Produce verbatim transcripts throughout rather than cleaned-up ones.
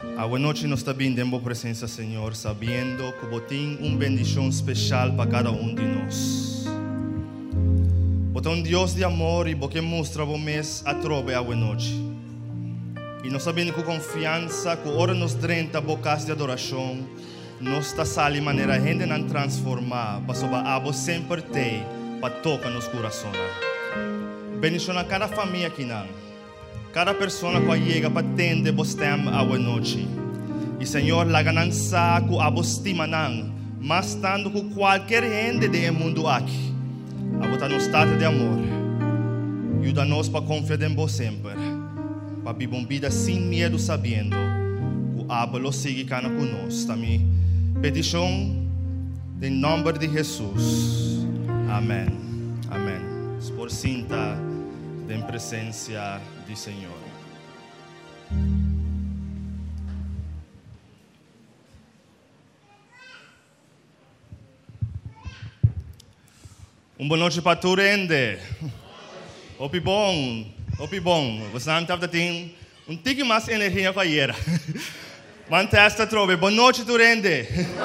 Agora noite nós está bem dentro da presença, Senhor, sabendo que você tem uma bendição especial para cada um de nós. Você é um Deus de amor e você mostra o mês a trove agora noite. E nós sabemos com confiança que ora nos drenta bocas de adoração, nós está sali de maneira a gente não transformar, para sobre a sempre ter, para tocar nos corações. Bendição a cada família aqui não. Cada pessoa que chega para atender você a noite. E Senhor, la ganança que a você estima não, mas tanto que qualquer gente do mundo aqui, a você no estado de amor, ajuda-nos para confiar em você sempre, para viver uma vida sem medo, sabendo que a Abba sigue conosco. Também petição em nome de Jesus. Amém. Amém. Por cinta em presença do Senhor. Um boa noite para tu, Rende. Opi bom, opi bom. Você não estava tendo um tique mais energia que ayer. Mantesta trove. Boa noite, tu, Rende.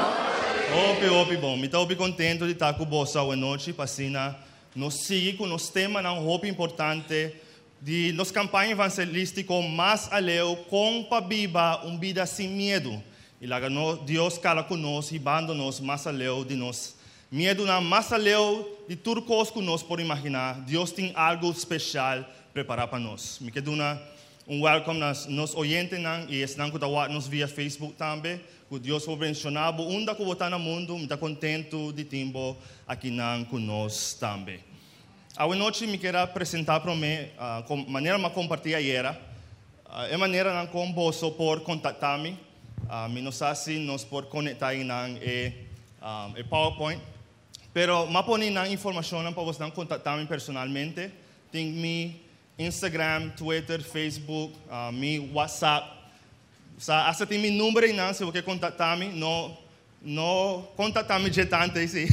Opi, opi bom. Me estou contente de estar com você hoje noite, passina. Nós seguimos com nosso tema, um hope importante de nossa campanha evangelística mais além com para viver uma vida sem medo. E lá Deus cala conosco e banda-nos mais além de nós. Medo não mais além de tudo que nós podemos imaginar. Deus tem algo especial preparado para nós. Me quero dar um welcome nos nos oyentes e estão com nos via Facebook também. Que Deus vai mencionar, onde que está no mundo, me está contente de tempo aqui não conosco também. A noite me quero apresentar para mim, a uh, maneira de compartilhar era, uh, é maneira não com você por contatar-me, uh, me não sei se nós por conectar em e, um, e PowerPoint, pero me põe na informação para você contatar-me personalmente, tem mi Instagram, Twitter, Facebook, uh, mi WhatsApp. Sa asa tem meu número aí, se você quer contatar-me, não, não contatar-me de tanto assim.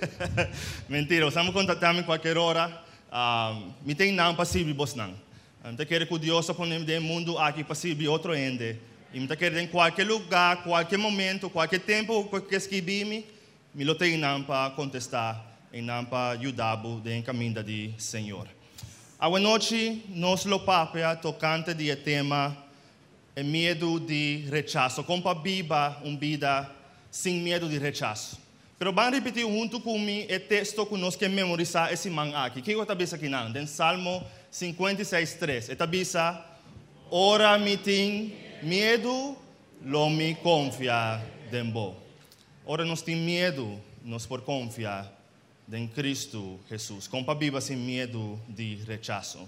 Mentira, você pode contatar-me qualquer hora. Um, me tem não possível, você não. Eu quero que Deus ponha no mundo aqui possível outro ende. E eu quero em qualquer lugar, qualquer momento, qualquer tempo que escrevi-me, me lo tem não para contestar e não para ajudar no caminho do Senhor. A noite, nós lo papia tocante de tema é medo de rechaço. Como para viver uma vida sem medo de rechaço. Pero vamos repetir junto comigo o texto que nós queremos memorizar esse man aqui. O que eu estou aqui não? Em Salmo cinquenta e seis, três. Está bisa, ora me tem medo, lo me confia em bo. Ora nós tem medo, nós por confiar em Cristo Jesus. Como para viver sem medo de rechaço.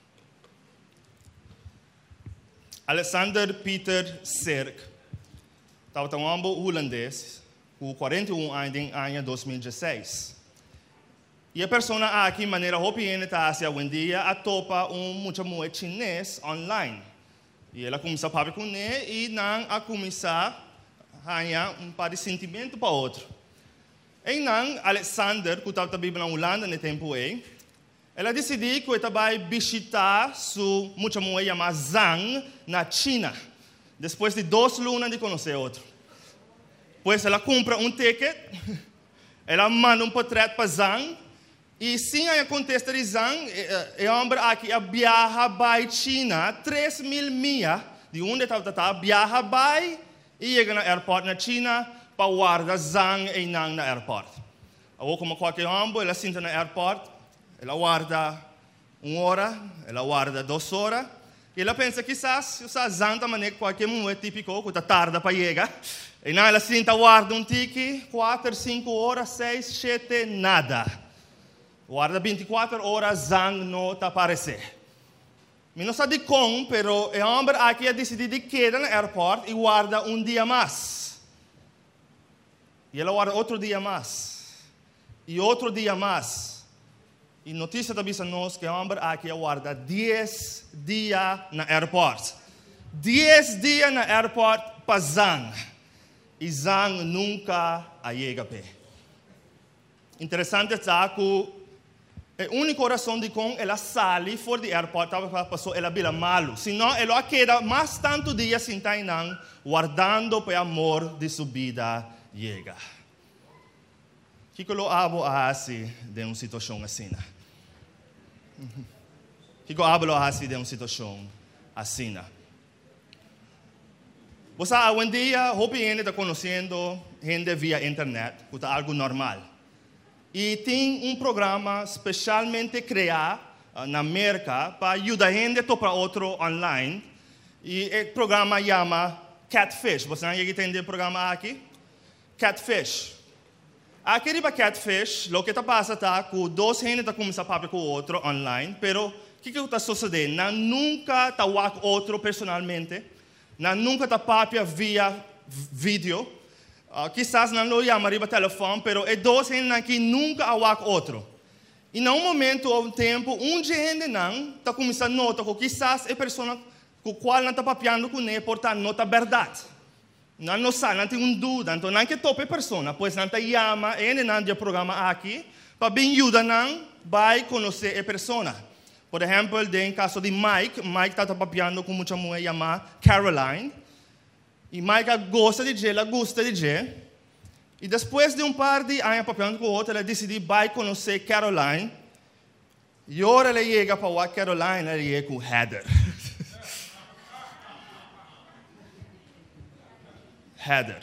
Alexander Peter Serk estava um homem holandês com quarenta e um anos em ano dois mil e dezesseis. E a pessoa aqui, de maneira hopiene, está assim, um dia, a topa um muito mulher chinês online. E ela começa a falar com ele e não a começar a ganhar um par de sentimento para outro. E não, Alexander, que estava vivendo na Holanda no tempo aí, ela decidiu que ela vai visitar sua muita mulher chamada Zhang na China. Depois de duas lunas de conhecer outro. Pois ela compra um ticket, ela manda um portrait para Zhang, e sim a contesta de Zhang, o homem aqui viaja para a China, três mil milhas de onde estava, viaja para e chega no aeroporto na China para guardar Zhang e Nang no aeroporto. Ou como qualquer homem, ela senta no aeroporto, ela guarda uma hora, ela guarda duas horas, e ela pensa que quizás o Zhang também qualquer momento típico, que está tarde para chegar. E não, ela senta, guarda um tique, quatro, cinco horas, seis, sete, nada. Guarda vinte e quatro horas, Zhang não está aparecendo. Eu não sei como, mas o homem aqui decidiu de quedar no aeroporto e guarda um dia mais. E ela guarda outro dia mais. E outro dia mais. E notícia da bisa nós que o homem aqui guarda dez dias no aeroporto. dez dias no aeroporto para Zhang. E Zhang nunca chega a pé. Interessante é que E única razão de com ela sali fora do aeroporto para passou ela bila malo. Senão ela queda mais tanto dia sem tainang guardando para amor de sua vida chega. Que que lo abo assim de uma situação assim? Que que abo assim de uma situação assim? Você hoje em dia, hope gente está conhecendo gente via internet, que é algo normal. E tem um programa especialmente criado uh, na América para ajudar gente para outro online. E o programa chama Catfish. Você não entende o programa aqui? Catfish. Aqui riba Catfish, o que está passando é que dois gente estão começando a falar com o outro online, pero o que está sucedendo? Não nunca está com outro personalmente, não nunca está papia via vídeo. Uh, quizás não lo llama riba telefone, pero é dois gente aqui nunca há com outro. E num momento ou um tempo, um gente não está começando a notar que quizás a pessoa com a qual não está papiando com ele, portanto, não está verdade. Não não sabe, não tem uma dúvida, então não é que tope a pessoa, pois não está llama, e não tem programa aqui, para bem ajudar não vai conhecer a pessoa. Por exemplo, em caso de Mike, Mike está papiando com muita mulher chamada Caroline. E Mike gosta de Jay, ela gosta de Jay. E depois de um par de anos papiando com o outro, ela decidiu vai conhecer Caroline. E agora ela chega para o Caroline, ela chega com Heather. Heather.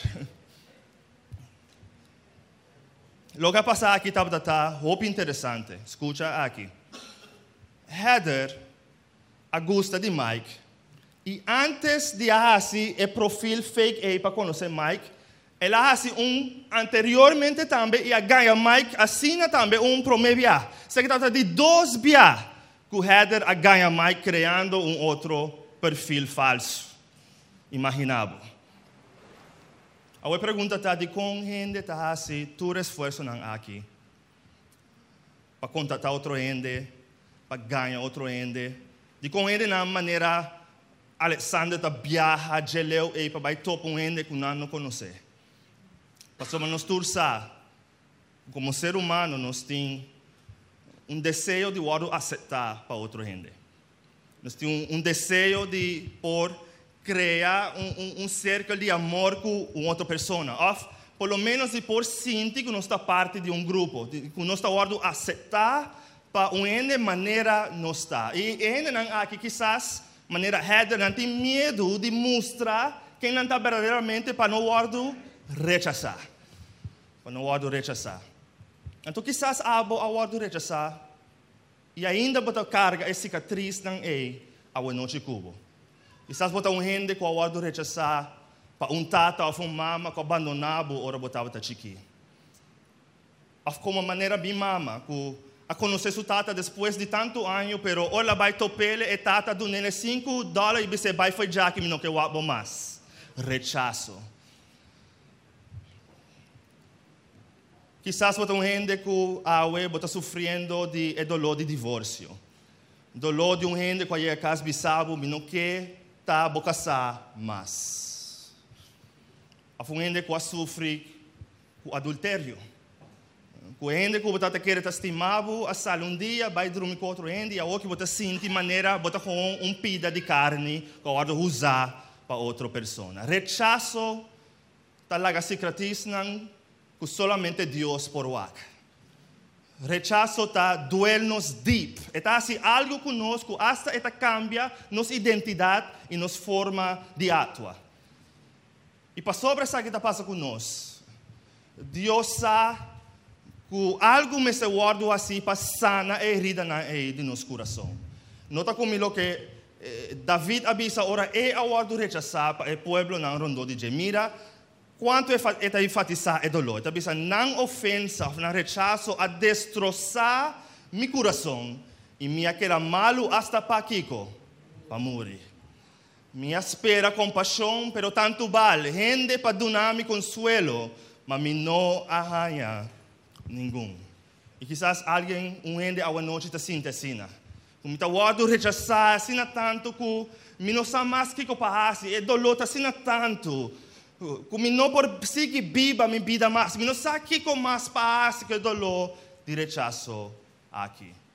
O que passa aqui está muito interessante. Escuta aqui. Heather gosta de Mike. E antes de fazer o perfil fake aí para conhecer Mike, ela fez um anteriormente também e ganha Mike assina também um primeiro viagem. Se trata de dois viagens que Heather ganha Mike criando um outro perfil falso. Imaginável. A pergunta está de como gente está fazendo todo esforço aqui para contatar outro gente, para ganhar outro gente, de como gente na maneira Alexander está viaja, geleu e para vai topo um gente que não conhece. Pastor, mas nós torçamos, como ser humano, nós temos um desejo de aceitar para outro gente. Nós temos um, um desejo de por criar um, um, um cerco de amor com uma outra pessoa. Ou, pelo menos, de por sentir que nós está parte de um grupo, de, que nós está aceitar para uma maneira nós está. E ainda aqui, quizás, maneira Heather não tem medo de mostrar quem não está verdadeiramente para não guardo rechazar. Para não guardo rechazar. Então, quizás abo a guardo rechazar e ainda botar carga e cicatriz não é a noite cubo. Quizás botar um gente com a guardo rechazar para um tata ou uma mama que abandonava ou botava ta chiqui. Como uma maneira bem mama que a conhecer sua tata depois de tanto ano, pero ela vai topele e tata do nene cinco dólares e você vai foi já que não quer o mais. Rechaço. Quizás você tem gente que a web está sofrendo de dolor de divórcio. Dolor de um gente que a casa bisabo, não quer tá casar mais. A gente que sofre com adultério. Com gente que você quer estar estimado, a sal um dia vai dormir com outro gente e a outra você sente maneira você com um pida de carne que você usar para outra pessoa. Rechaço talaga cicatriz não que solamente Deus por o Rechaço está duele-nos deep. Está assim algo conosco hasta eta cambia nossa identidade e nossa forma de atuar. E para sobre isso que está passando conosco, Deus sabe que algo me se guarda assim para sanar a herida de nosso coração. Nota comigo que eh, David avisa ora é a guarda rechazar para o povo não rondou de mira. Quanto é enfatizar é dolor? Está dizendo, não ofensa, não rechaço a destroçar meu coração e me aquela malo hasta para Kiko, para morrer. Me espera compaixão, pero tanto vale, gente para donar-me consuelo, mas me não arranha nenhum. E quizás alguém, um gente a noite está sentindo assim. Como está guardando rechaçar, assim tanto que me não sabe mais o que eu faço, e dolor está assim tanto. Como não por seguir viva minha vida mais, não sabe que com mais paz que dolor de rechaço aqui.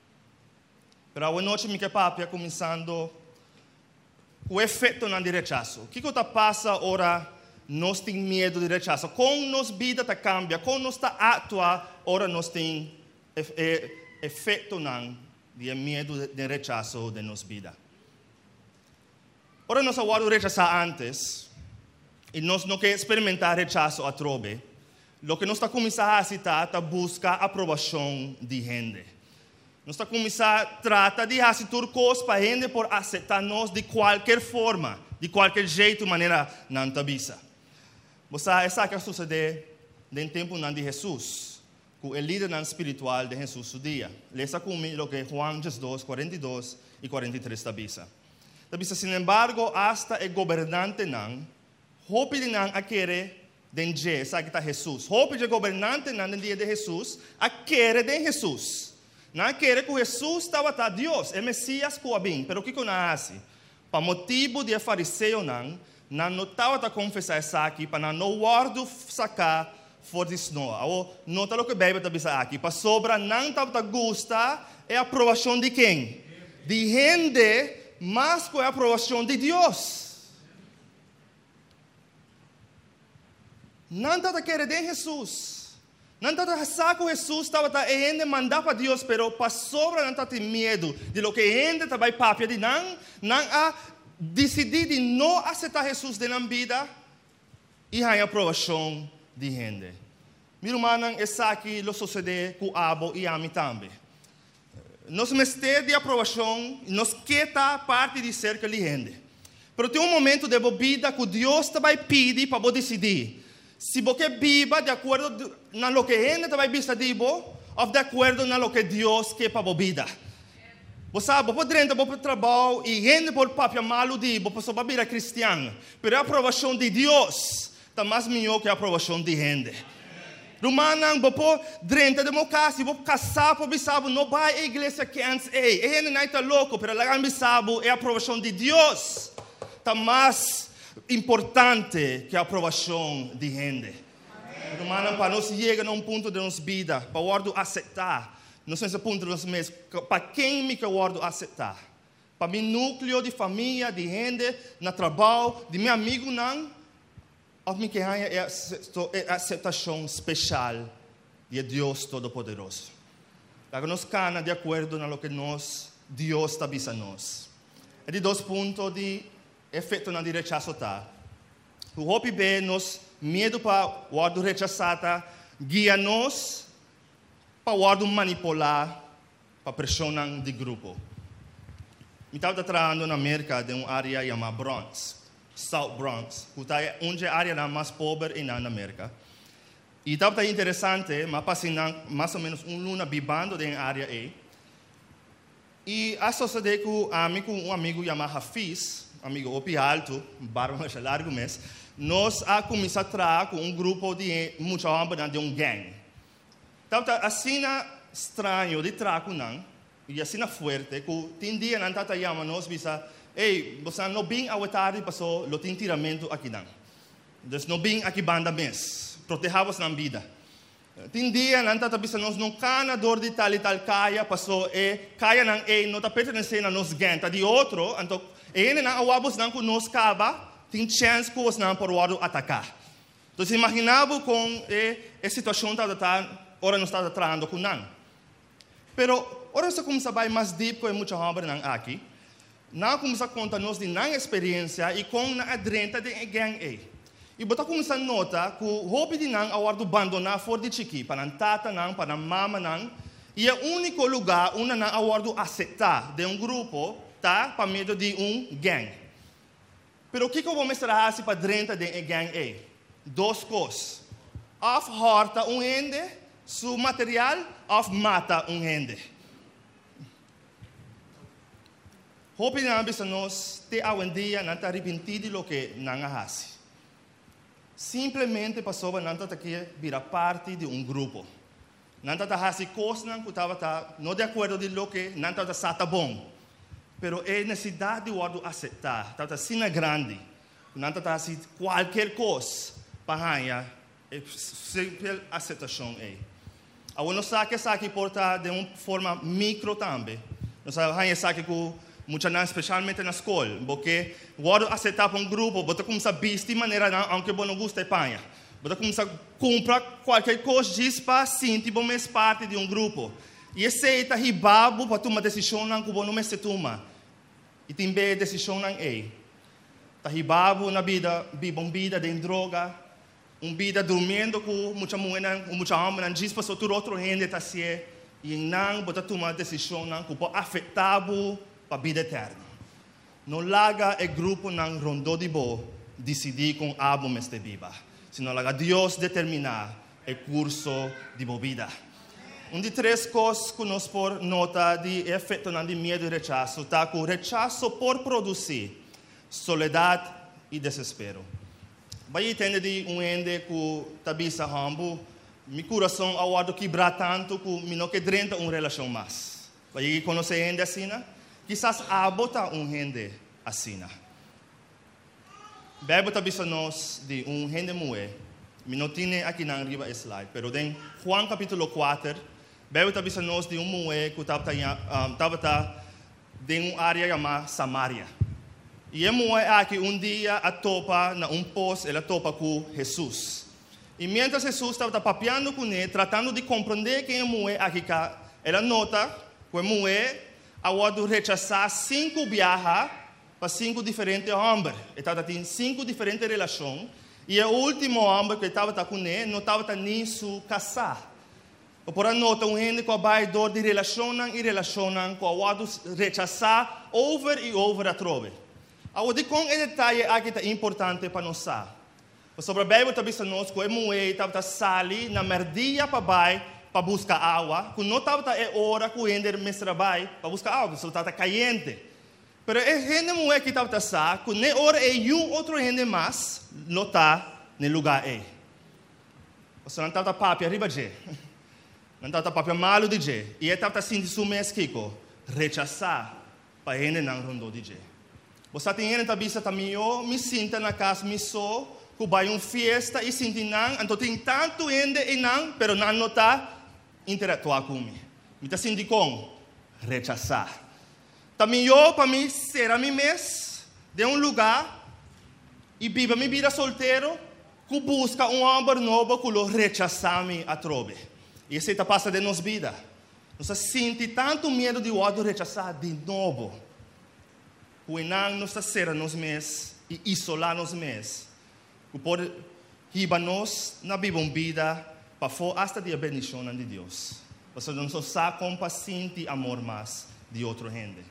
Pero a noite me que papia começando o efeito não de rechaço. O que que passa ora nós tem medo de rechaço? Com nos vida ta cambia, com nos ta atua, ora nós tem efeito não de medo de rechaço de nos vida. Ora nós aguardo rechaçar antes e nós não quer experimentar rechaço a trobe. Lo que nós está começar a citar ta busca aprovação de gente. Nós está começar a tratar de fazer turcos para a gente por aceitar nós de qualquer forma, de qualquer jeito, maneira não tabisa. Você sabe o que sucede no tempo de Jesus, com o líder espiritual de Jesus o dia. Leia comigo o que Juan dois, quarenta e dois e quarenta e três tabisa. Tabisa, sin embargo, hasta o governante não, hope de não a querer de dia, sabe que está Jesus. Hope de governante não no dia de Jesus, a querer de Jesus. Não quer que Jesus estava tá Deus, é Messias com a bem. Pero o que que não faz? Para motivo de fariseu não, não estava tá confessar isso aqui, para não guardo sacar for this no. Ou não tá o que a Bíblia está dizendo aqui. Para sobra não estava tá gosta é a aprovação de quem? De gente, mas com a aprovação de Deus. Não estava querendo de Jesus. Não está saco Jesus estava tá ainda mandar para Deus, pero para sobra não está tem medo de lo que ainda está vai papia de não não a decidir de não aceitar Jesus de na vida e a aprovação de gente. Meu irmão, essa aqui lo sucede com Abo e a mim também. Nós mestre de aprovação, nós quer parte de cerca de gente. Pero tem um momento de vida que Deus te vai pedir para você decidir. Se você viva de acordo na lo que a gente vai vista dibo, ou de acordo na lo que Deus quer para a vida. Você sabe, você dentro do trabalho e gente por papel malo dibo, você vai virar cristiano. Mas a aprovação de Deus está mais melhor que a aprovação de gente. Rumanang, você dentro de uma casa, você casar por bisabo, não vai à igreja que antes é. A gente não está louco, mas lá bisabo é a aprovação de Deus. Está mais importante que a aprovação de gente. Irmão, para nós chegar a um ponto de nossa vida, para o aceitar, nós nesse ponto de nossa mês, para quem me quer o aceitar? Para meu núcleo de família, de gente, no trabalho, de meu amigo, não? Ou me quer é a aceitação especial de Deus Todo-Poderoso? Para nós cana de acordo com o que nós, Deus está dizendo nós. É de dois pontos de efeito na de rechaço tá. O hope be nos medo para o ordo rechaçada guia nos para o ordo manipular para pressão de grupo. Me estava trabalhando na América de uma área chamada Bronx, South Bronx, que é onde a área mais pobre na América. E estava interessante, mas passei mais ou menos um luna vivendo na área aí. E a sociedade com um amigo, um amigo chamado Hafiz, amigo Opi Alto, barba mais largo mês, nós a começar a trabalhar com um grupo de muita gente de um gang. Então, assim estranho de trabalhar com não, e assim forte, que tem dia não está chamando nós, bisa, ei, você não vem a tarde passou, lo tem tiramento aqui não. Então, não vem aqui banda mês, protejamos na vida. Tem dia não está bisa nós não cana dor de tal e tal caia passou e caia não é não está pertencendo a nós gang, tá de outro, então e não awabos não que nós caba, tem chance que os não por o atacar. Então, se imaginava com a situação que está, ora não está tratando com não. Pero, ora se começa a vai mais deep com muita obra não aqui, não começa a contar nos de não experiência e com na adrenta de gang aí. E botar começa a notar que o hobby de não awar abandonar fora de chiqui, para não tata não, para não mama não, e é o único lugar onde não awar aceitar de um grupo tá para meio de um gang. Pero o que eu vou mostrar para dentro de gang é? Duas coisas. Of horta um ende, su material, of mata um ende. Hope na bisa nós te awendia não está arrependido do que não faz. Simplesmente passou não está aqui virar parte de um grupo. Não está fazendo coisas que estava não de acordo com o que não está sata bom. Pero é necessidade de o aceitar. Está assim grande. Não está assim qualquer coisa para ganhar. É simples aceitação aí. A gente sabe que isso aqui porta de uma forma micro também. Nós sabemos que muitas vezes, especialmente na escola, porque quando aceitar um grupo, você começa a vestir de maneira não, aunque você não goste de panha. Você começa a comprar qualquer coisa disso para sentir que você é parte de um grupo. E aceita que babo para tomar decisão que você não se toma. E também decisão é. Tá babo na vida, vive uma vida de droga, uma vida dormindo com muita mulher, muita alma, não diz para todo outro gente tá se e não você toma decisão que pode afetar para a vida eterna. Não larga o grupo não rondo de bo decidir com abo meste viva, sino larga Deus determinar o curso de vida. Um de três coisas que nós por nota de efeito de medo e rechaço, tá com rechaço por produzir soledade e desespero. Vai entender de um ende que tabisa hambu, meu coração ao quebrar tanto que me não quer uma relação mais. Vai conhecer ende assim, quizás abota um ende assim. Bebe tabisa nós de um ende moe, me não tinha aqui na riba slide, pero em Juan capítulo quatro, bebe tabisa nós de um moe que estava em uma área chamada Samaria. E é moe aqui um dia a topa na um poço, ela topa com Jesus. E mientras Jesus estava papeando com ele, tratando de compreender quem é moe aqui, ela nota que o moe ao rechazar cinco viagens para cinco diferentes homens. Ele estava tendo cinco diferentes relações. E o último homem que estava com ele não estava nem se casar. Por a nota, um gente que vai dor de relação e relação com o rechazar over e over a trove. Ao de com esse detalhe aqui é importante para nós. Sobre a Bíblia está dizendo nós que o moe estava sali na merdia para vai para buscar água, que não estava é hora que o ender mestre vai para buscar água, só estava caliente. Mas é gente moe que estava sa, que nem hora é um outro gente mais, não está no lugar é. Você não estava papi arriba de, não estava papi malo de je, e ele estava sentindo su mês kiko, rechazar para gente não rondou de je. Você tem gente que está também, eu me sinto na casa, me sou, que vai uma festa e sinto não, então tem tanto gente e não, pero não está interatuar comigo. Me está sentindo com rechazar. Também eu, para mim, ser a mim mesmo, de um lugar, e viver minha vida solteiro, que busca um homem novo que o rechazar-me a trove. E isso está passando de nossa vida. Nós sentimos tanto medo de o outro rechazar de novo. Que não nos ser nós mesmos e isolar nós mesmos. Que pode ribar-nos na vida para for hasta de bendição de Deus. Você não só compaciente amor mais de outra gente.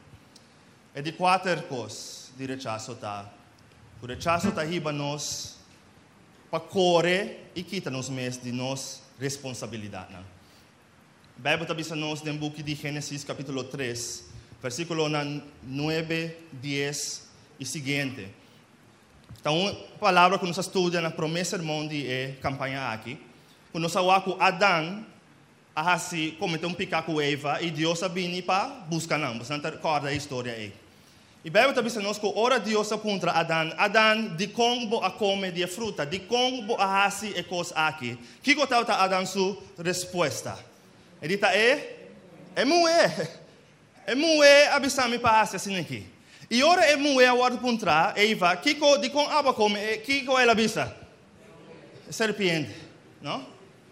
É de quatro coisas de rechaço tá. O rechaço tá ribar-nos para correr e quitar nós mesmos de nossa responsabilidade. A Bíblia está dizendo nós no livro de Gênesis capítulo três, versículo nove, dez e seguinte. Então, uma palavra que nós estudamos na promessa sermão de eh, campanha aqui, que nós falamos que Adão, assim, cometeu um pecado com Eva, e Deus veio para buscar não. Você não recorda a história aí. E a Bíblia está dizendo que ora Deus aponta a Adão, Adão, de como a comer de fruta, de como a assim e coisa aqui. O que estava Adão sua resposta? Ele está é, é moer. É moer a bisame para assim aqui. E ora é moer a hora apontar, Eva, que de como aba come, que co ela bisa? Serpiente, não?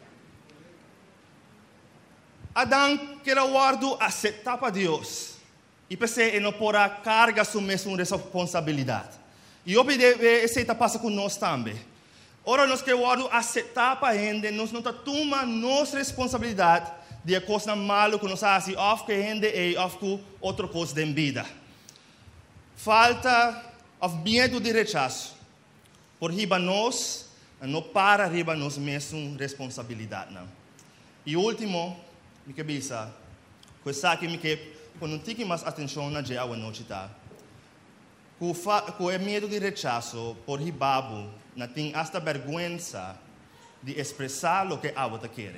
Adão quer guardo aceitar para Deus. E pensei em não pôr a carga sobre a sua responsabilidade. E eu pedi esse está passa com nós também. Ora nós que guardo aceitar para gente, nós não toma nossa responsabilidade de a coisa malo que nós fazemos, ou que a gente é, ou que outra coisa da vida. Falta of medo de rechaço. Por riba nós, não para riba nós mesmos responsabilidade. Não. E último, me que bisa, coisa que me que quando não tive mais atenção na dia a noite tá. Com o medo de rechaço, por ribabo, não tem esta vergonha de expressar o que a outra quer.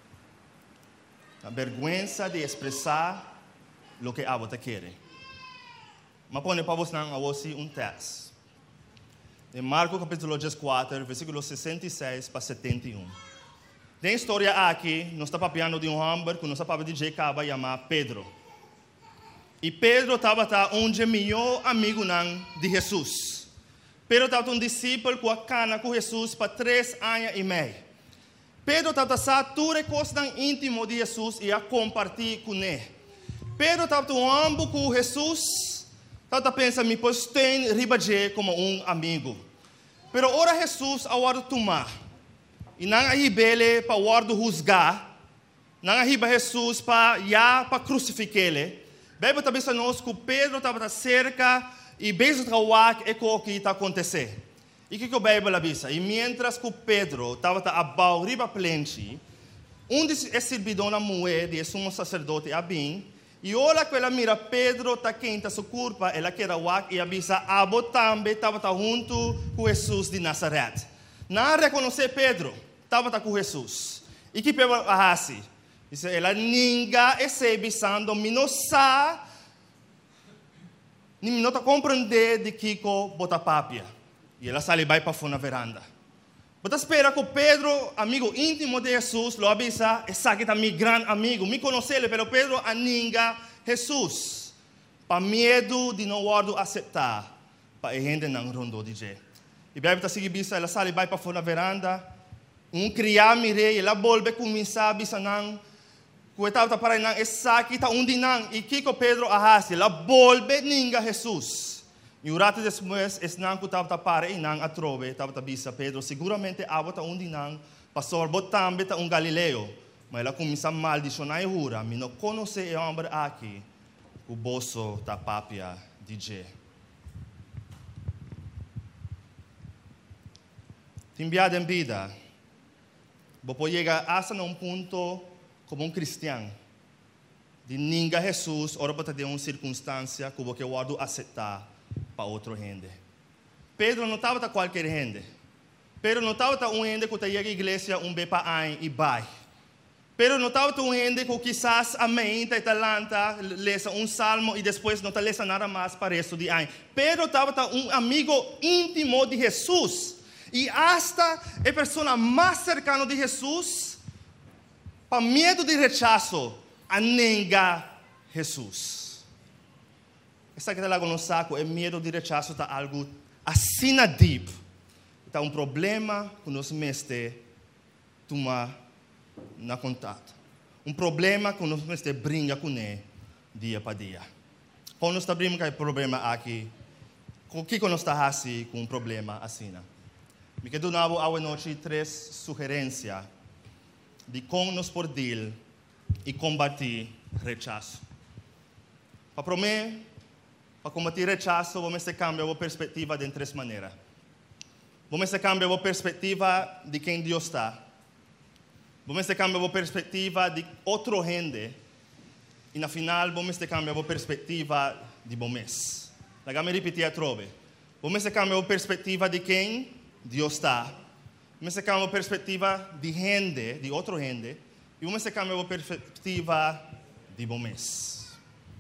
A vergonha de expressar o que a outra quer. Mas põe para você um texto. Em Marcos capítulo quatro, versículo sessenta e seis para setenta e um. Tem história aqui, nós estamos falando de um homem que nós estamos de Jacob chamado Pedro. E Pedro estava um dos melhores amigos de Jesus. Pedro estava um discípulo com a cana com Jesus para três anos e meio. Pedro estava a tudo coisas íntimo de Jesus e a compartilhar com ele. Pedro estava um amo com Jesus, estava pensando, me postei ribaje como um amigo. Pero ora Jesus a hora de tomar. E não arribele para hora de juzgar. Não arriba Jesus para já para crucificar ele. Bem, talvez nós que Pedro estava cerca e beijo de Hawak é o que está acontecendo. E o que a Bíblia avisa? E mientras que Pedro estava a bau riba plente, um dos servidores na mulher de sumo sacerdote Abim, e olha que ela mira Pedro está quente sua culpa, ela quer Hawak e avisa Abo também estava junto com Jesus de Nazaré. Não reconhecer Pedro, estava com Jesus. E que Pedro faz? Diz ela, ninguém está avisando, me não sabe, nem não está compreendendo de que bota papia. E ela sai vai para fora na varanda. Você espera que Pedro, amigo íntimo de Jesus, lo avisa, esse aqui é meu grande amigo, me conhece ele, mas Pedro aninga Jesus. Para medo de não aceitar, para a gente não rondo de jeito. E a Bíblia está seguindo, ela sai vai para fora na varanda, um criado mirei, ela volta a começar a avisar, que estava para nang essa aqui está onde nang e que o Pedro ahasi la volve ninga Jesus e o rato depois es nang que estava para e nang atrove estava tabisa Pedro seguramente abota onde nang pastor botambe ta um Galileu mas ela começa a maldicionar e jura me não conhece o homem aqui o bolso da papia D J enviado em vida vou poder chegar hasta um ponto como um cristiano, de ninguém Jesus, ora para ter uma circunstância que você pode aceitar para outra gente. Pedro não estava com qualquer gente. Pedro não estava com uma gente que está à igreja um bem para aí e vai. Pedro não estava com uma gente que quizás amém, está talanta, lesa um salmo e depois não está lesa nada mais para o resto de ano. Pedro estava com um amigo íntimo de Jesus. E hasta a pessoa mais cercana de Jesus, para medo de rechaço, a negar Jesus. Essa que está lá no saco, é medo de rechaço, está algo assim deep. Está um problema que nós mestre tomar na contato. Um problema que nós mestre brinca com ele dia para dia. Quando nós estamos brincando com problema aqui, o que nós estamos fazendo com um problema assim? Me quero dar a noite três sugerências de como nos podemos e combater rechaço. Para mim, para combater rechaço, vamos cambiar a perspectiva de três maneiras. Vamos cambiar a perspectiva de quem Deus está. Vamos cambiar a perspectiva de outra gente. E, no final, vamos cambiar a perspectiva de vocês. Deixa-me repetir a trove. Vamos cambiar a perspectiva de quem Deus está. Vamos cambiar a perspectiva de gente, de outra gente, e vamos cambiar a perspectiva de vocês.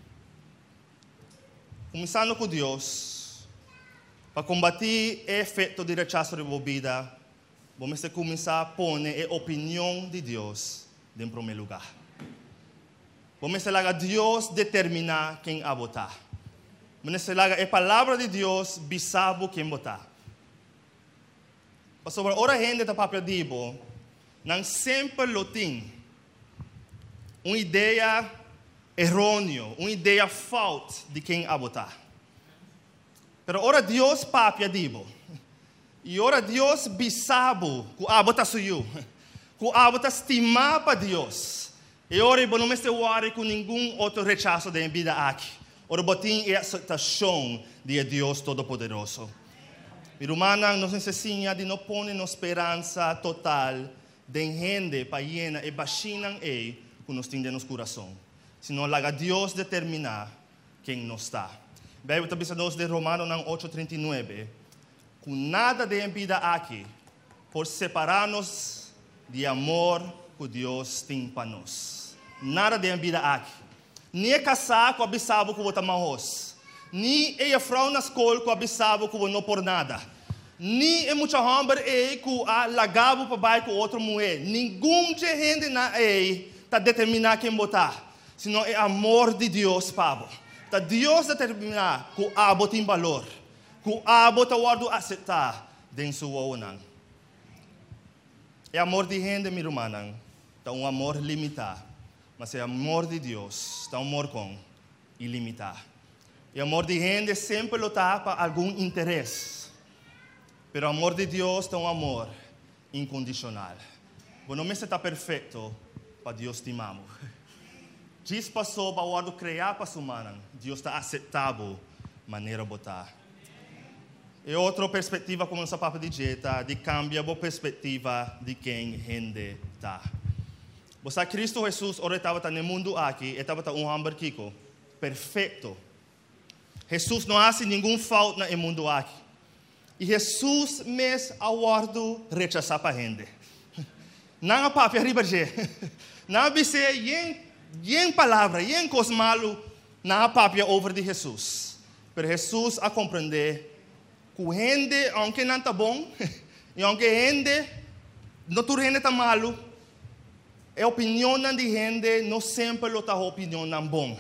Começando com Deus, para combater o efeito de rechaço de vida, vamos começar a pôr a opinião de Deus em primeiro lugar. Vamos deixar Deus determinar quem a votar. Vamos deixar a palavra de Deus bisabo quem votar. Sobre ora gente da papel dibo, não sempre lo tem uma ideia errônea, uma ideia falta de quem a votar. Pero ora Deus papel dibo, e ora Deus bisabo que a votar suyo, que a votar estimar para Deus. E ora não me estou worried com nenhum outro rechaço da vida aqui. Ora botem a aceitação de Deus Todo-Poderoso. Pero mana, nos ensina de não pôr na esperança total de gente para llenar e baixinam e que nos tem no coração. Sino laga Deus determinar quem nos está. Bíblia está dizendo de Romanos oito trinta e nove, que nada de vida aqui por separar-nos de amor que Deus tem para nós. Nada de vida aqui. Nem é casar com o abissavo que você marros. Ni é a frau na escola que abissava que não por nada. Ni é muita homem é que a lagava para baixo com outra mulher. Nenhum de gente na é está determinar quem botar. Senão é amor de Deus, Pablo. Ta Deus determina ku abo tem valor. Ku abo ta wardo aceitar den sua unang. É amor de gente, meu irmão, tá um amor limitado. Mas é amor de Deus, tá um amor com ilimitado. E amor de gente sempre luta para algum interesse. Mas o amor de Deus é um amor incondicional. Quando não está perfeito, para Deus te amo. Jesus passou para o criar para o humano. Deus está aceitável maneira de botar. E outra perspectiva, como nossa papa de dieta, de cambia a perspectiva de quem gente está. Você Cristo Jesus, ora estava no mundo aqui, estava um hamburguico perfeito. Jesus não faz nenhuma falta no mundo aqui. E Jesus mesmo aguardo rechazar para a gente. Não há papo arriba de. Não há bice, nem palavra, nem coisa malo, não há papo over de Jesus. Mas Jesus a compreender que gente, aunque não está bom, e aunque gente, não tudo gente está malo, a opinião de gente não sempre está a opinião bom.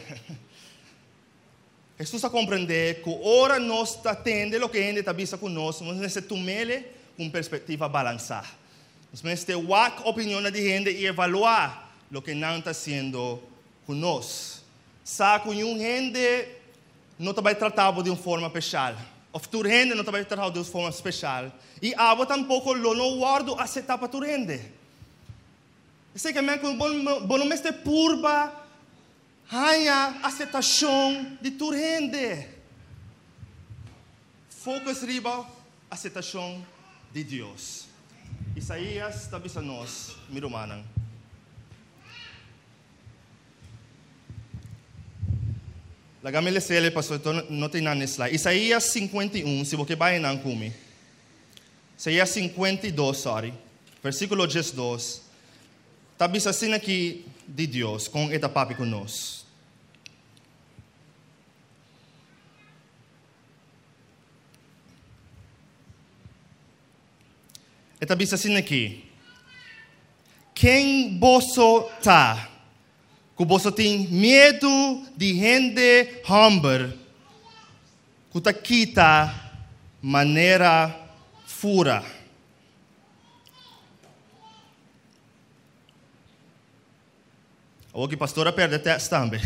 Jesus a compreender que ora nós está tendo o que a gente está vendo conosco, nós necessitamos tomar com perspectiva balançada. Nós necessitamos ter a opinião de gente e avaliar o que não está sendo conosco. Sabe que um gente não está tratado de uma forma especial. O futuro gente não está tratado de uma forma especial. E a abo tampouco não guardo aceitar para o gente. Sei que é bom não ter purba, a aceitação de tu gente. Focus riba aceitação de Deus. Isaías está bisa nós, meu irmão. Lagamele sele pastor não tem nada slide. Isaías cinquenta e um, se você vai não comigo. Isaías cinquenta e dois, sorry. Versículo dois. Está bisa assim aqui de Deus, com esta papi conosco. Está bisa assim aqui. Quem você está? Que você tem medo de gente humber, que está quita maneira fura. O que pastora perde até também.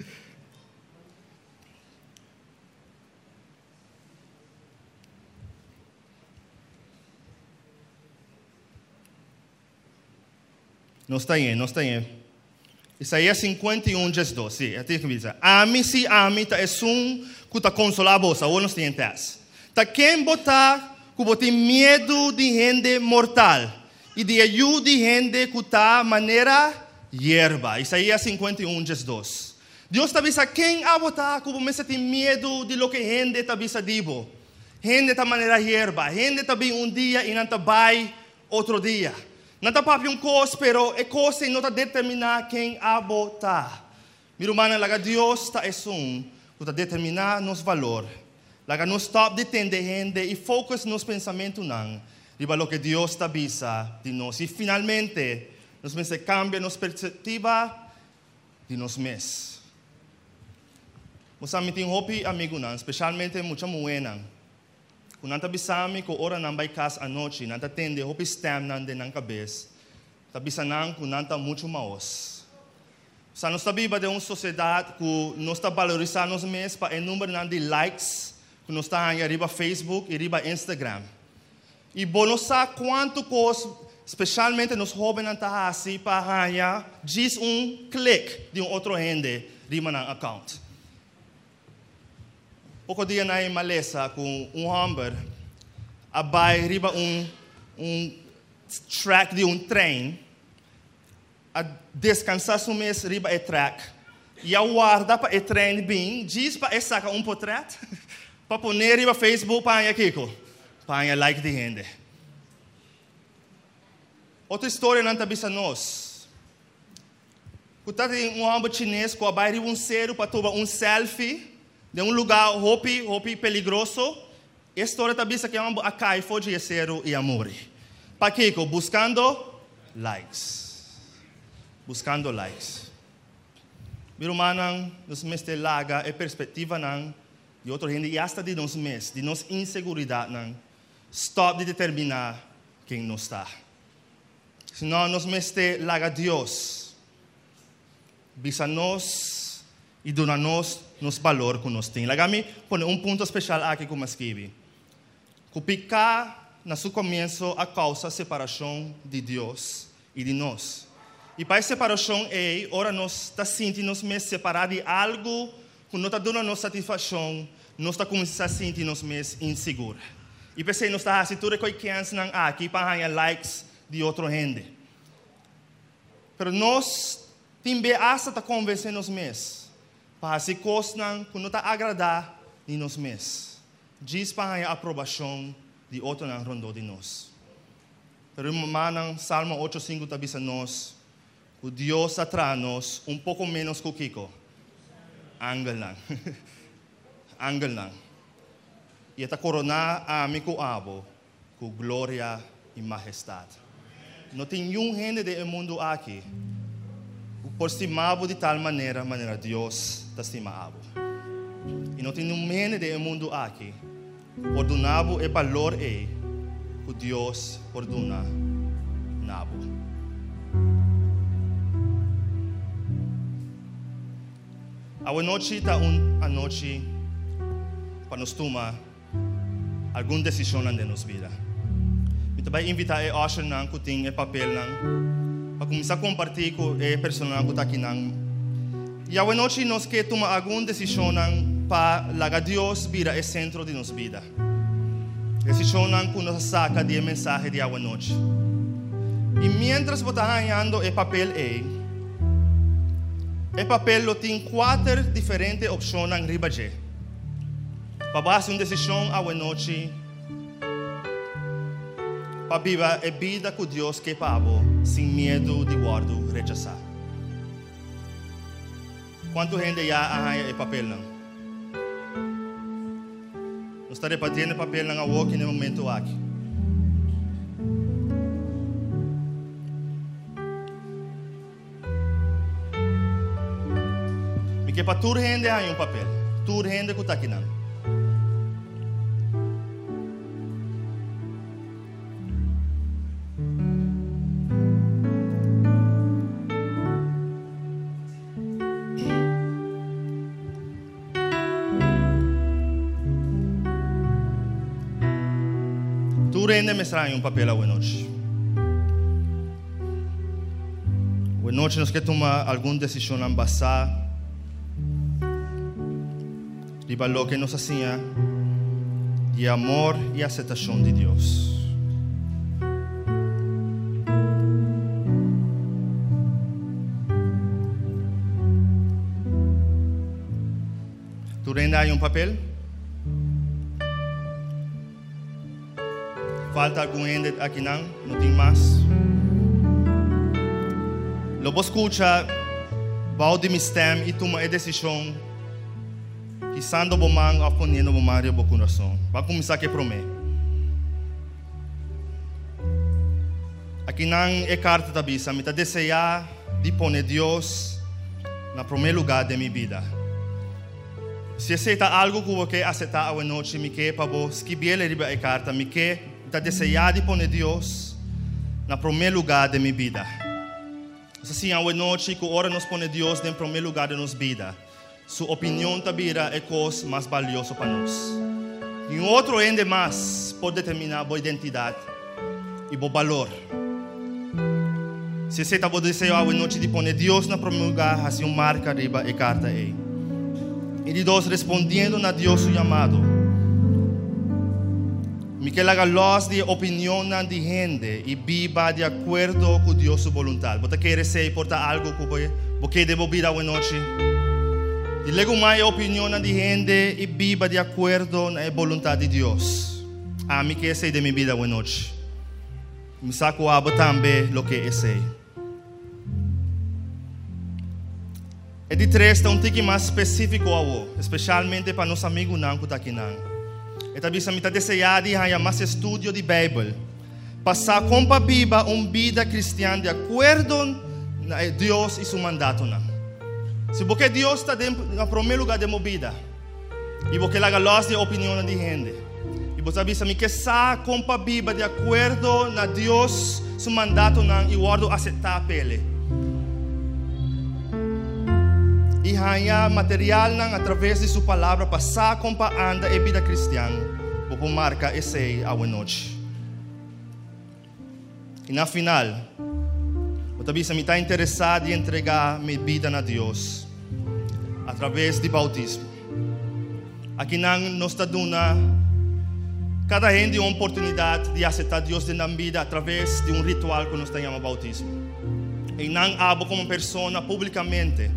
Não está aí, não está aí. Isaías cinquenta e um, dois. Sim, até que diz. Ami se ami ta é um que ta consola você, ou não tem teste. Ta quem botar que botar medo de gente mortal e de ajuda de gente que ta maneira hierba. Isaías cinquenta e um, dois. Deus está dizendo quem a botar que você tem medo de lo que gente está dizendo. Gente ta maneira hierba. Gente ta bem um dia e não ta vai outro dia. Não está para um coisa, pero é coisa e não está determinar quem a botar. Meu irmão, laga Deus está é um que está determinar nos valor. Laga não stop de tender gente e focus nos pensamentos não. Riba lo que Deus está bisa de nós. E finalmente, nos mesmos cambia nos perspectiva de nós mesmos. Você me tem um hobby amigo não, especialmente muita mulher não. Kung nanta bisami ko ora nang bay kas anoche, nanta tende hopi stem nande ng cabeça, tabisanang kung nanta muito maos. Sa nos tabi ba de uma sociedade que nos está valorizando os mês para o número de likes que nos está aí riba Facebook e riba Instagram. E bom não sabe quanto coisa, especialmente nos jovens nanta assim para ganhar, diz um clique de um outro gente riba ng account. Pouco dia na malesa com um hamburger, abay riba um um track de um trem, a descansar um mês riba é track, e a guarda para o trem bem, diz para essa um portrait, para pôr riba Facebook para aí Kiko, para aí like de gente. Outra história não está bisa nós. Quando tem um hamburger chinês, com abay riba um cero para tomar um selfie de um lugar hopi, hopi peligroso, a história está vista que é um acai, foge e zero e amor. Para quê? Buscando likes. Buscando likes. Biro manang nos mes te laga e perspectiva ng de outro gente e hasta de nos mes, de nos inseguridade ng stop de determinar quem nos está. Senão nos mes te laga Deus, bisa nos e dona nos nos valor que nos tem. Lagami pone um ponto especial aqui como escrevi. Cupica na seu começo a causa separação de Deus e de nós. E para essa separação é, ora nós está sentindo nos mes separados de algo que não está dando nos satisfação, nós está começando a sentir nos mes inseguro. E pensei nós está assim tudo que quer não aqui para ganhar likes de outra gente. Pero nós também hasta está convencendo nos mes para se coisas que não está agradar de nos mes. Diz para ganhar aprovação de outro não rondou de nós. Pero manang Salmo oito cinco está bisa nós, o Deus atrás nós um pouco menos que o Kiko. Angel lang. Angel lang. E esta corona a mim com abo, com glória e majestade. Não tem nenhum gente do mundo aqui por estimado de tal maneira, maneira Deus te estimado. E não tem nenhum gente do mundo aqui por donavo e valor é que Deus por dona nabo. A noite está uma noite para nos tomar alguma decisão na nossa vida. Eu vai invitar a usher nang kuting e papel nang para começar a compartilhar com a pessoa que está aqui nang. E a noite nós que tomar alguma decisão nang para lagar Deus vira o centro de nossa vida. Decisão nang que nos saca de mensagem de a noite. E mientras você está ganhando o papel aí, o papel lo tem quatro diferentes opções nang ribaje. Para fazer uma decisão a noite. Para viver a vida que Deus quer para você, sem medo de guardo rechazar. Quanto gente já arranha o papel não? Nós estamos repartindo o papel não a walk no momento aqui. Porque para toda gente arranha um papel, toda gente que está aqui não. Rende me trae um papel a noite. A noite nós queremos tomar alguma decisão em basar de valor que nos hacía de amor e aceitação de Deus. Tu rende aí um papel? Falta algum gente aqui não? Não tem mais? Lobo escuta, vai de mistem e toma a decisão que sando bomang a ponendo bomaria bo coração. Vai começar que promete. Aqui não é carta da bisa, me tá desejar de pôr Deus na primeiro lugar de minha vida. Se aceita algo que você aceitar a noite, me quer para você escrever a carta, me quer está desejado de pôr Deus na primeiro lugar de minha vida. Assim, a noite que ora nos põe Deus em primeiro lugar de nossa vida, sua opinião também é coisa mais valiosa para nós. E um outro ainda mais pode determinar a boa identidade e o valor. Se você está desejando a noite de pôr Deus na primeiro lugar, assim uma marca riba e carta aí. E de Deus respondendo a Deus o chamado. Me que laga luz de opinião de gente e viva de acordo com Deus sua vontade. Você quer ser portar algo que você deve ouvir a noite. E lego mais a opinião de gente e viva de acordo com a vontade de Deus. A mim que sei de minha vida a noite. Me saco a também o que é sei. E de três está um tique mais específico a você, especialmente para nossos amigos não que está aqui não. E também me está desejando de ter mais estudo de Bíblia. Passar com a Bíblia uma vida cristã de acordo com Deus e seu mandato. Se porque Deus está no primeiro lugar de minha vida, e porque laga los de opinião de gente, e você avisa me que sa compa Bíblia de acordo na Deus su mandato não e guardo aceitar pele. E ganha material não através de sua palavra para sa compa anda e vida cristã, vou marca esse a noite. E na final, eu avisa me está interessado em entregar minha vida a Deus através de bautismo. Aqui não nos está dando cada gente uma oportunidade de aceitar Deus na vida através de um ritual que nós chamamos bautismo. E não abo como pessoa publicamente.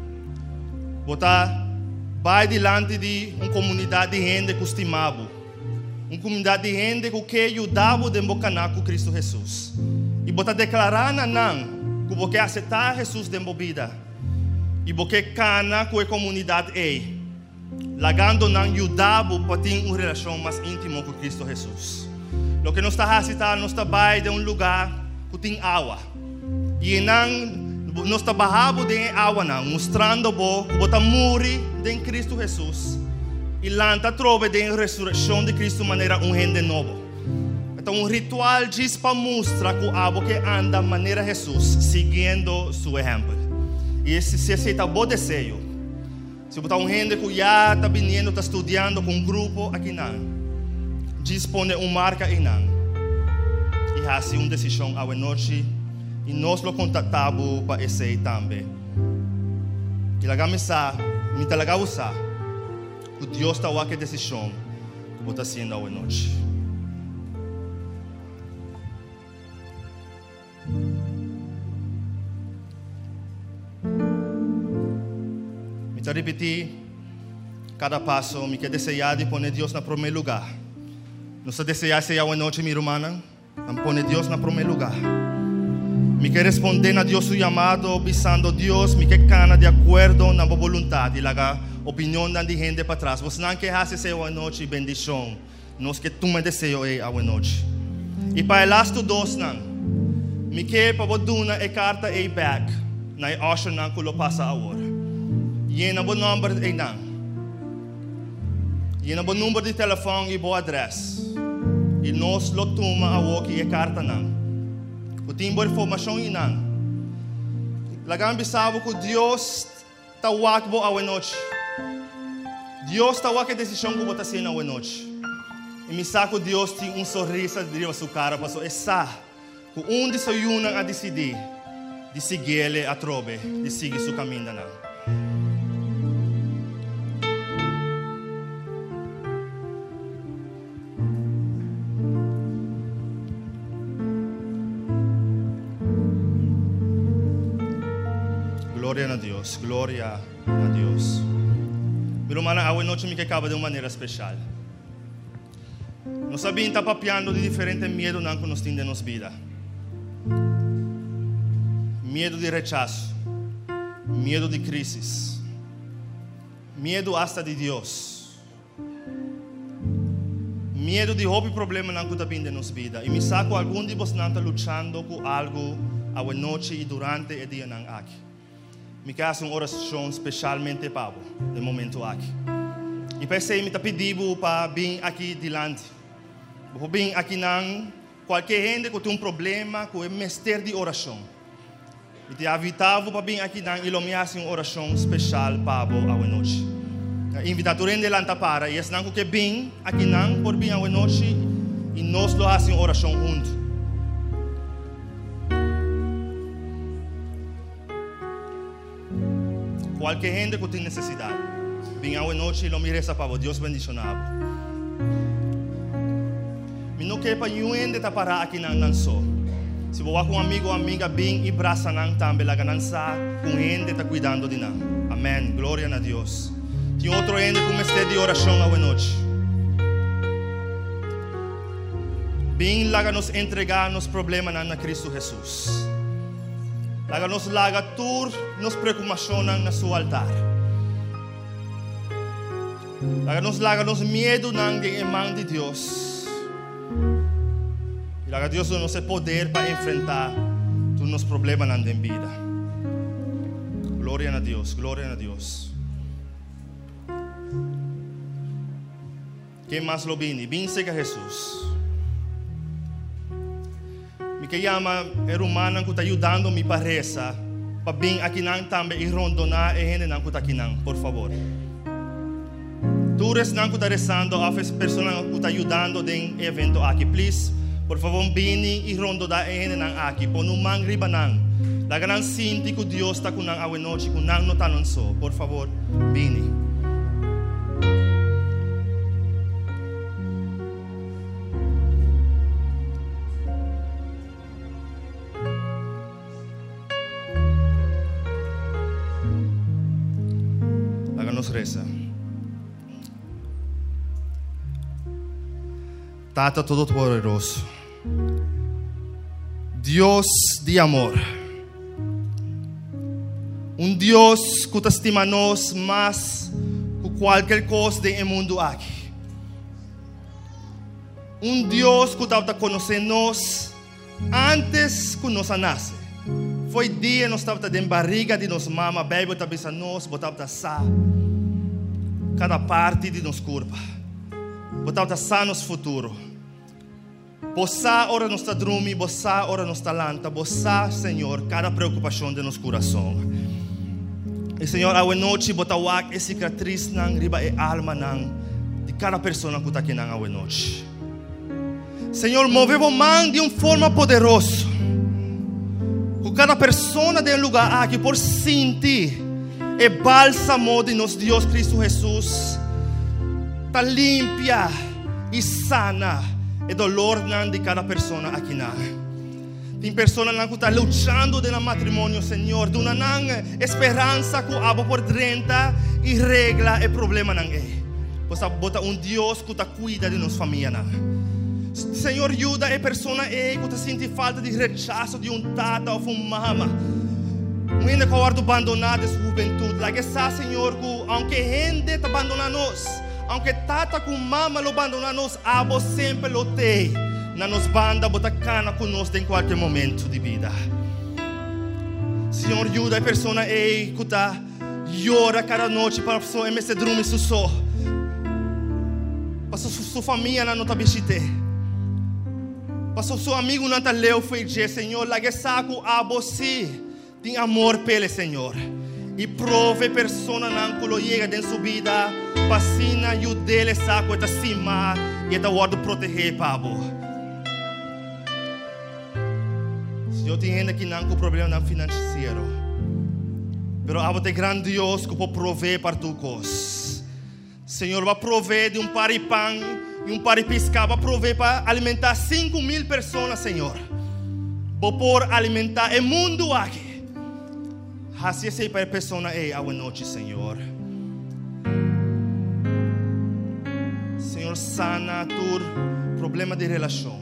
Botar vai diante de uma comunidade de gente que estimava. Uma comunidade de gente que ajudava a desembocar com Cristo Jesus. E botar declarar na não que você aceitar Jesus na vida. E você cana com a comunidade aí. Lagando não ajudava para ter uma relação mais íntima com Cristo Jesus. O que nós está fazendo, nós está vai de um lugar que tem água. E não nós está barrado de água não, mostrando que você morre em Cristo Jesus. E lá está trova de ressurreição de Cristo de maneira um gente novo. Então um ritual diz para mostrar que a que anda de maneira Jesus, seguindo seu exemplo. E esse se aceita bom desejo. Se você um gente que já está vindo, está estudando com um grupo aqui não, dispõe uma marca e não. E faz uma decisão à noite e nós lo contatamos para esse também. E lá gamesa, me talaga usar. Que Deus está a que decisão que você está sendo à noite. Me está repetir cada passo, me quer desejar de pôr Deus no primeiro lugar. Não se desejar ser à noite, minha irmã, não pôr Deus no primeiro lugar. Me quer responder a Deus o chamado, visando Deus, me quer cana de acordo na vontade, e a opinião de gente para trás. Você não quer fazer essa noite bendição, nós que tu me desejo é a noite. E para elas tu dois não, me quer para você dar a carta e back, na ocean não que lo passa agora. E na bo número e não. E na bo número de telefone e bo adresse. E nós lo toma a walk e a carta não. O timbo informação e não. Lagam bisavo que Deus está wakbo a noite. Deus está wak a decisão que você tem a noite. E me saco Deus tem um sorriso de sua cara para sua essa. Que um de seu yuna a decidir de seguir ele a trobe, de seguir seu caminho não. Glória a Deus, glória a Deus. Meu irmão, a noite me acaba de uma maneira especial. Nós sabemos estar papiando de diferentes medos que nós temos na nossa vida. Medo de rechaço, medo de crise, medo hasta de Deus, medo de houve problema que está vindo na nossa vida. E me saco algum de vocês está lutando com algo a noite e durante o dia aqui. Me quer uma oração especialmente para o momento aqui. E pensei me está pedindo para vir aqui diante. Vou vir aqui não qualquer gente que tem um problema com o mestre de oração. E te invitava para vir aqui não e lo me hace uma oração especial para a noite. Invitado rende lá para e esse não que vem aqui não por vir a noite e nós lo hace uma oração junto. Qualquer gente que tem necessidade, vem a noite e lo mire essa para Deus bendicionado. Me não quer para nenhum gente tá parar aqui não não só. Se você com um amigo ou amiga bem e braça não também lá não sa com gente tá cuidando de não. Amém. Glória a Deus. Tem outro gente que mestre de oração a noite. Bem lá nos entregar nos problemas na Cristo Jesus. Laga nos laga tur nos preocupação na seu altar. Laga nos laga nos medo na mão de Deus. E laga Deus nos dá poder para enfrentar todos os problemas na vida. Gloria a Dios, gloria a Dios. Quem mais lo bini? Bem seca Jesus. Me que chama é humano que está ajudando me parece para bem aqui não também e rondonar e gente não que está aqui não, por favor. Tu res não que está rezando a as pessoas que está ajudando em evento aqui, please. Por favor, bini e rondonar e gente não aqui, por não mangriba não. La gran sinti que Deus está com a noite, com não não tá não só. Por favor, bini. Reza. Tata Todo-Poderoso, Dios de amor, um Deus que te estima nos mais que qualquer coisa do mundo aqui, um Deus que te conhece nos antes que nos nasce. Foi dia nós estava dentro da barriga de nossa mama, a Bíblia está pensando nós, botava sa cada parte de nosso corpo, botava sa nosso futuro. Bossa ora nós está dormindo, bossa ora nós está lanta, bossa Senhor cada preocupação de nosso coração. E Senhor, a noite botava a cicatriz nang riba e alma nang de cada pessoa que está aqui nang a noite. Senhor, movemos mão de uma forma poderosa. Com cada pessoa de um lugar aqui por sentir e bálsamo de nosso Deus Cristo Jesus está limpia e sana e dolor de cada pessoa aqui na. Tem pessoas que estão lutando no matrimônio, Senhor, de uma esperança que abo por dentro e regla e problema não é. Você bota um Deus que está cuida de nossa família. Senhor, ajuda a pessoa que está sentindo falta de rechaço de um tata ou uma mama. Ainda que eu abandonado essa juventude. Lá que sabe, Senhor, que aunque gente está abandonando nós, aunque tata com mama lo abandona nós, abo sempre lo tem. Na nos banda, bota cana conosco em qualquer momento de vida. Senhor, ajuda a pessoa que está chora cada noite para a pessoa me se dormir su so. Para sua família não está bicite. Para seu amigo não está leu foi Senhor, lá que saco a você tem amor pelo Senhor e prove persona não que lo chega dentro sua vida, passina e o dele saco está cima e está guardo proteger pabo. Senhor, tem gente que não com problema não financeiro, pero abo te grande Deus que pode prover para tu cos. Senhor, vai prover de um par de pão e um par de pesca, vai prover para alimentar cinco mil pessoas, Senhor. Vou por alimentar o mundo aqui. Assim é para a pessoa é a noite, Senhor. Senhor, sana tu problema de relação.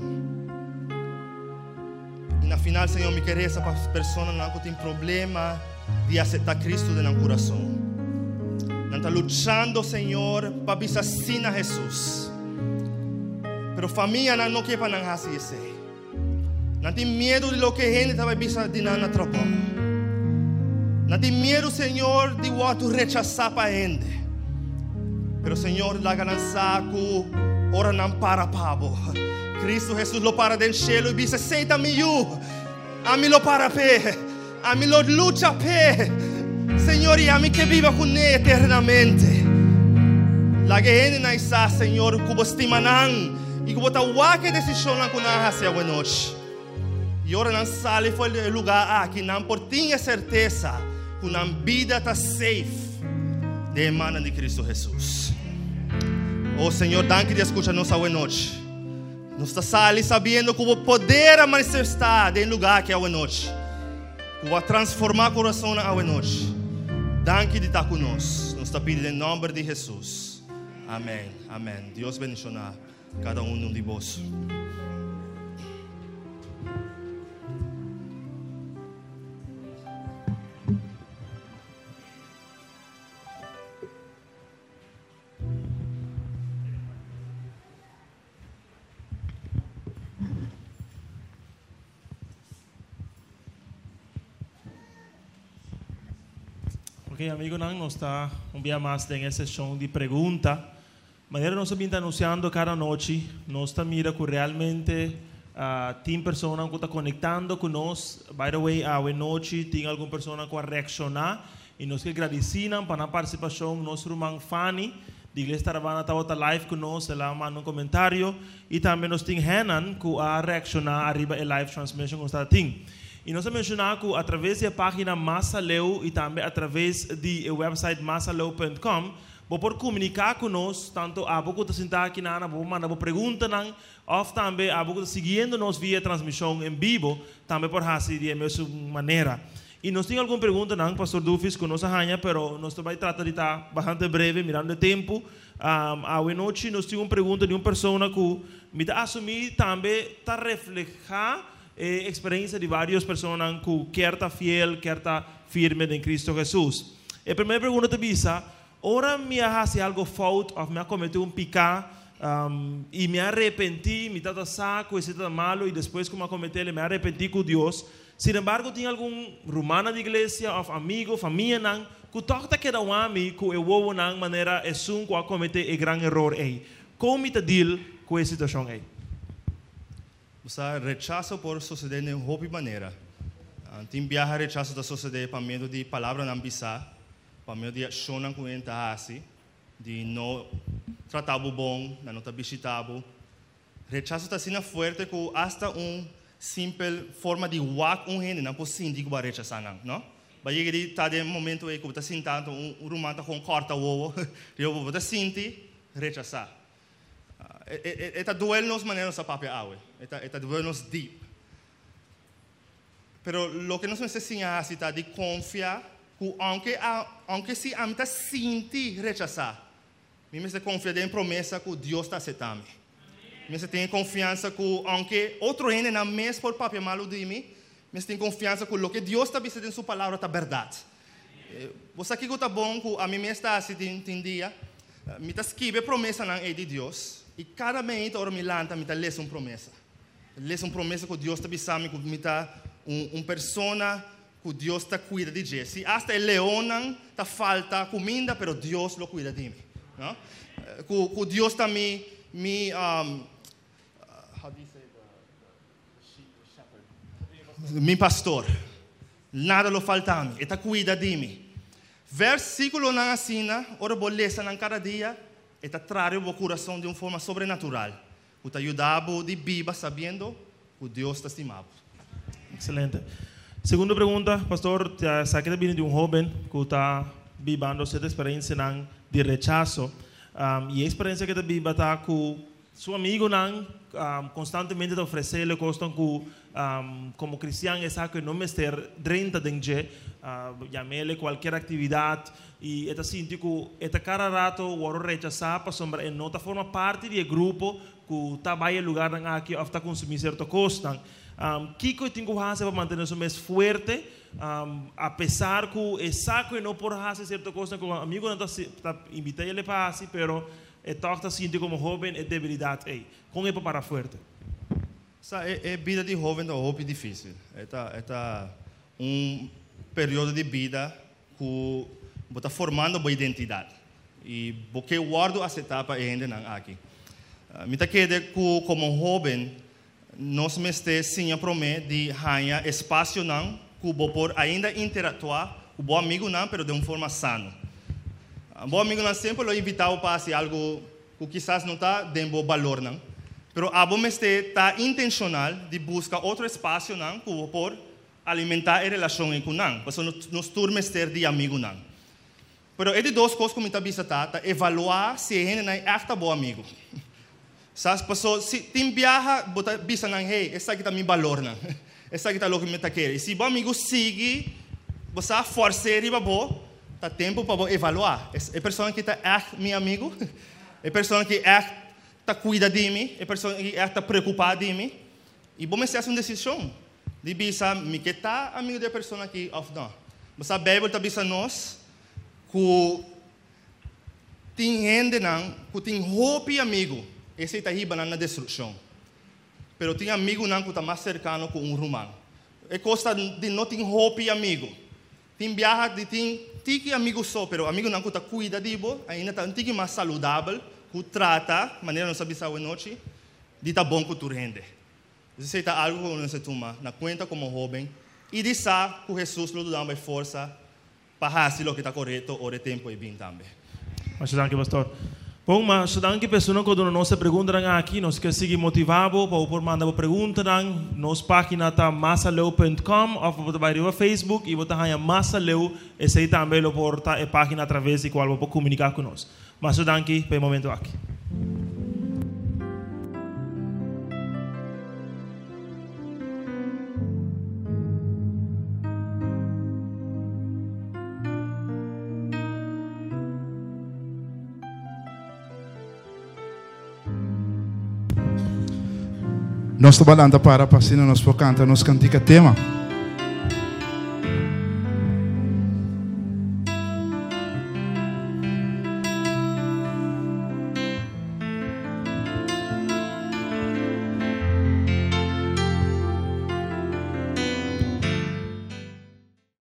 E na final, Senhor, me querer essa pessoa que tem problema de aceitar Cristo no coração. Não está lutando, Senhor, para bisa sina Jesus. Pero família não quer para não fazer isso. Não tem medo de lo que a gente vai bisa de não atrapalhar. Não tem medo, Senhor, de tu rechazar para a gente. Pero, Senhor, la ganança que ora não para pabo. Cristo Jesus lo para del cielo e bisa seita miu. A mim lo para pé. A mim lo lucha pé. Senhor, e a mim que viva com ele eternamente. La que gente não está, Senhor, que você estima não. E que você waque decisão não com a hacia a noite. E ora não sale foi o lugar aqui não por tinha certeza que a vida está safe de mano de Cristo Jesus. Oh Senhor, danke de escuchar nossa noite. Nós está sali sabendo que o poder manifestar em lugar que é a noite. Que vai transformar o coração na noite. Danke de estar conosco. Nós está pedindo em nome de Jesus. Amém. Amém. Deus bendiga cada um de vós. Ok, amigo, não, nós está um dia mais nessa sessão de pergunta. Maneira nós estamos anunciando cada noite, nós estamos mira que realmente uh, tem pessoas que estão conectando com nós. By the way, a noite tem alguma pessoa que vai reaccionar e nós que agradecemos para a participação. Nosso irmão Fanny, de Igreja Taravana, está live com nós, ela manda um comentário. E também nós temos Hanan, que vai reaccionar arriba a live transmission que está tem. E nós mencionamos que através da página Massaleu e também através do website massaleu ponto com, você pode comunicar com nós, tanto a você que está aqui, na você manda perguntas, ou também a você que está seguindo nós via transmissão em vivo, também pode fazer de mesma maneira. E nós temos alguma pergunta, não, Pastor Dufis, que nós arranha, mas nós vamos tratar de estar bastante breve, mirando o tempo. Um, a noite nós temos uma pergunta de uma pessoa que me dá assumir também, está reflejar a experiência de várias pessoas que quer estar fiel, quer estar firme em Cristo Jesus. A primeira pergunta é visa, ora me hace algo fault, ou me cometi um pecado, um, e me arrependi, me está saco, e está malo, e depois que me cometi, me arrependi com Deus. Sin embargo, tem algum romano de igreja, ou amigo, família, não, que toca que dá um amigo, que eu vou de maneira é sum que cometer um grande erro aí. Como me deal com essa situação aí? Você rechaça por suceder de uma maneira. Tem viaja rechaço da sociedade para meio de palavras não bisa, para meio de ação que entra assim, de não tratar bom, não estar visitado. Rechaço está sendo forte que hasta um simples forma de walk um gente não pode sentir que vai rechazar não. Vai chegar de tá de momento aí que você sentado um rumano tá com corta o ovo, eu vou você sentir rechazar. Eta duel nos maneiras a papel água, eta eta duel nos deep. Pero lo que nos enseña así está de confiar que aunque aunque si a mí está sentir rechazar, mí me se confía en promesa que Dios está aceptando. Me se tem confiança que aunque outro gente na mes por papel malo de mim, me se tem confiança que lo que Deus está dizendo em sua palavra está verdade. Você aqui que está bom que a mim me está assim tem dia, me está escreve promessa na de Deus. E cada mês ora me lanta, me está lendo uma promessa. Lendo uma promessa que Deus está dizendo que me está um, um persona que Deus está cuida de Jesse. Hasta el leão está falta comida, pero Deus lo cuida de mim, não? Que, que Deus está me me um, how do you say the, the shepherd? Mi pastor. Nada lo falta a mim. Está cuida de mim. Versículo na assina, ora vou ler na cada dia. Está trazendo o coração de uma forma sobrenatural. Que te ajudava de viver sabendo que Deus está estimado. Excelente. Segunda pergunta, pastor, sabe que viene de um jovem que está vivendo essa experiência de rechazo. Um, e a experiência que está vivendo está com seu amigo não um, constantemente te oferece coisas que um, como cristiano é que não me estar dentro de uh, chamar qualquer atividade e é assim que é cada rato o rechazar para sombra e não está forma parte do grupo que está vai em lugar aqui ou está consumindo certa coisa. Um, que eu tenho que fazer para manter isso mais forte, um, apesar que é saco e não por fazer certa coisa que o amigo não está invitando ele para fazer, pero é toca assim como jovem é debilidade aí. Como é para forte? É vida de jovem é um difícil. É é um período de vida que você está formando a identidade e porque guardo essa etapa ainda não aqui. Me está querendo que como jovem nós me estamos sem a promessa de ganhar espaço não que você pode ainda interatuar com o bom amigo não, mas de uma forma sana. O bom amigo não sempre lo invitava para fazer algo que quizás não está dando valor não, mas a bom me está intencional de buscar outro espaço não que você pode alimentar a relação com não, porque nós turmas ter de amigo não. Mas é de duas coisas que me está visitando, evaluar se a gente é echt bom amigo. Sabe, pessoal, se tem viaja, bota bisa nang hey, essa aqui tá me valor não. Essa aqui tá louco me tá querer. Se bom amigo sigue, você forçar riba bo, tá tempo para evaluar. É pessoa que tá echt meu amigo, é pessoa que echt tá cuida de mim, é pessoa que echt tá preocupada de mim. E bom me ser uma decisão. De bisa me que tá amigo da pessoa aqui of não. Você a Bíblia tá bisa nós que tem gente não, que tem hope amigo. Esse está aí na destruição. Pero tem amigo não que está mais cercano com um romano. É costa de não ter hope amigo. Tem viaja de tem tiki amigo só, pero amigo não cuta cuida dibo, ainda tá um tiki mais saudável, que trata, maneira não sabe sair noite, de tá bom que tu rende. Se tá algo que você toma na conta como jovem, e de sa que Jesus lhe dá mais força para fazer o que está correto, o tempo e bem também. Mas danke, pastor. Bom, mas danke pessoas que nos perguntam aqui, nós que seguir motivado para por mandar perguntas, nos página tá massaleu ponto com ou você vai no Facebook e você vai a massaleu e sei também lo porta a página através de qual você pode comunicar com nós. Mas danke pelo momento aqui. Nós trabalhando para a pasina, nós vamos cantar nos cantica tema.